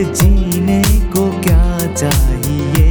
जीने को क्या चाहिए।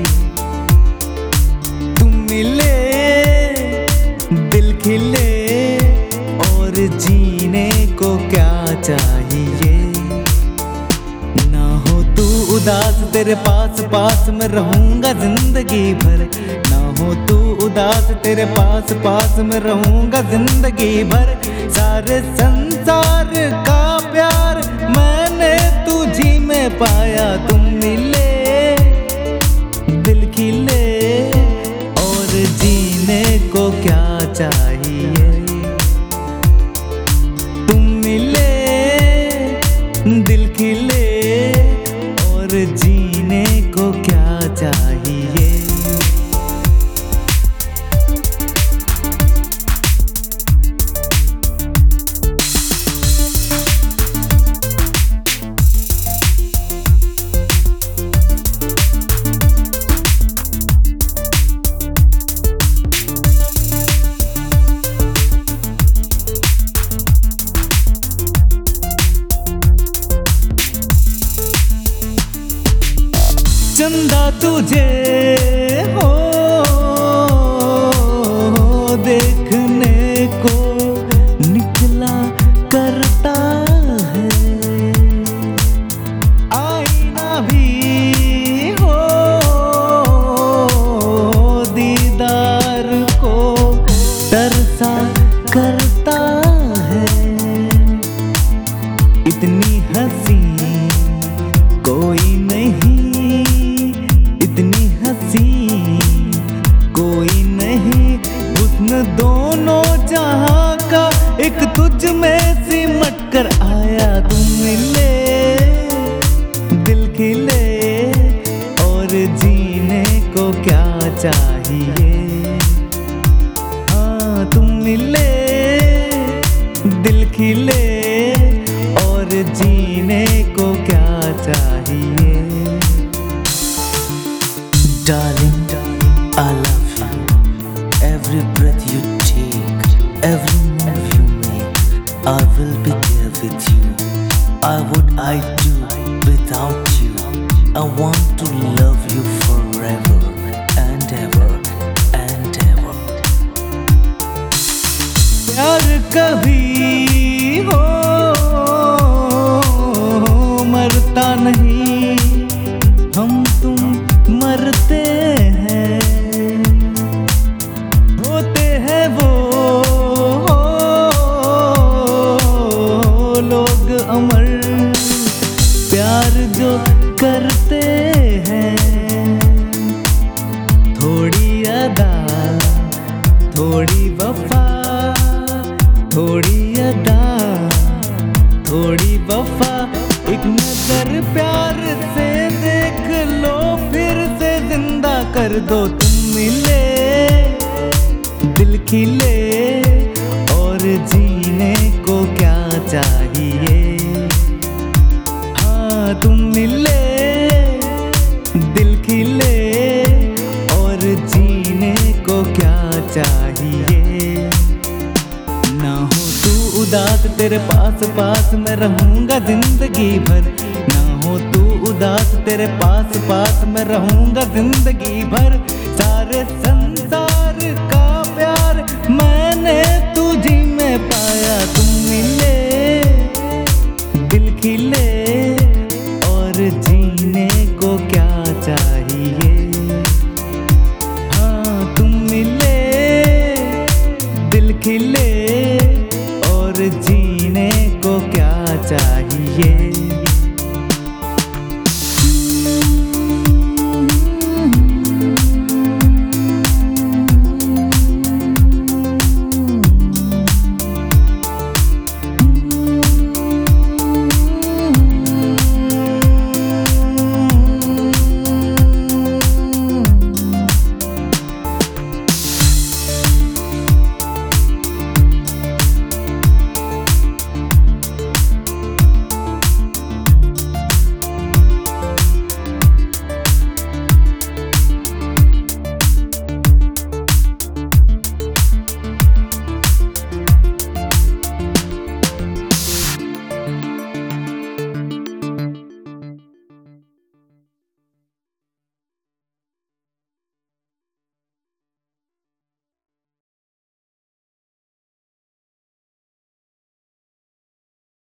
तुम मिले दिल खिले और जीने को क्या चाहिए। ना हो तू उदास तेरे पास पास में रहूंगा जिंदगी भर। ना हो तू उदास तेरे पास पास में रहूंगा जिंदगी भर। सारे संसार का प्यार मैंने तुझी में पाया। तुम मिले दिल खिले और जीने को क्या चाहिए। तुम मिले दिल खिले और जीने को क्या चाहिए। चंदा तुझे हो देखने को निकला करता है। आईना भी हो दीदार को तरसा करता है। इतनी हंसी कोई नहीं, इतनी हंसी कोई नहीं। हुस्न दोनों जहां का एक तुझ में सिमट कर आया। तुम मिले दिल खिले और जीने को क्या चाहिए। हाँ तुम मिले दिल खिले और जीने को क्या चाहिए। Darling, I love you. Every breath you take, every move you make, I will be there with you. What I do without you? I want to love you forever and ever and ever. प्यार कभी हो मरता नहीं, हम तुम मरते हैं। होते हैं वो लोग अमर प्यार जो करते हैं। थोड़ी अदा थोड़ी वफा, थोड़ी अदा थोड़ी वफा। एक नजर प्यार से देख लो फिर से जिंदा कर दो। तुम मिले दिल खिले और जीने को क्या चाहिए। हाँ तुम मिले दिल खिले और जीने को क्या चाहिए। ना हो तू उदास तेरे पास पास में रहूंगा जिंदगी भर। ना हो तू उदास तेरे पास पास में रहूंगा जिंदगी भर। सारे संसार का प्यार मैंने तुझी में पाया। तुम मिले दिल खिले